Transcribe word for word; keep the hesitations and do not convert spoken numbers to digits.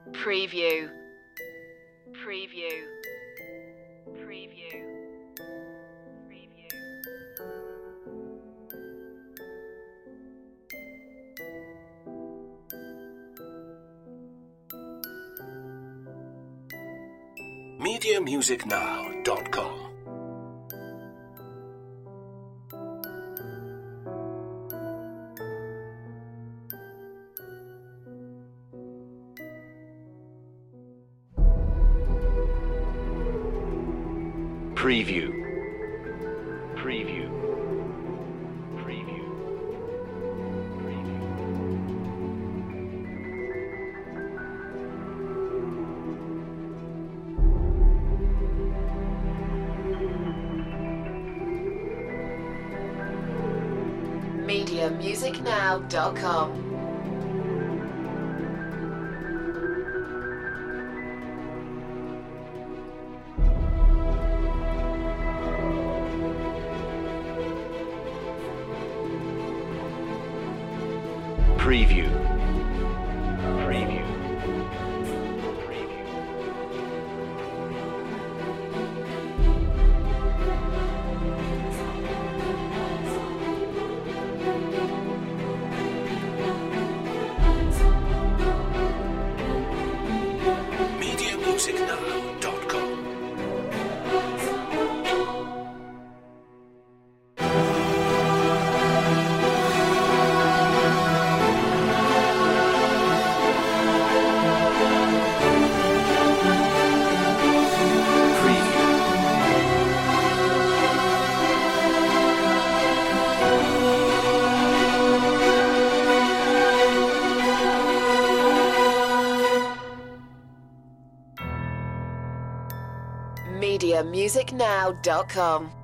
Preview. Preview. Preview. Preview. media music now dot com. Preview. Preview. Preview. Preview. media music now dot com. Preview. Preview. Preview. media music now dot com. media music now dot com.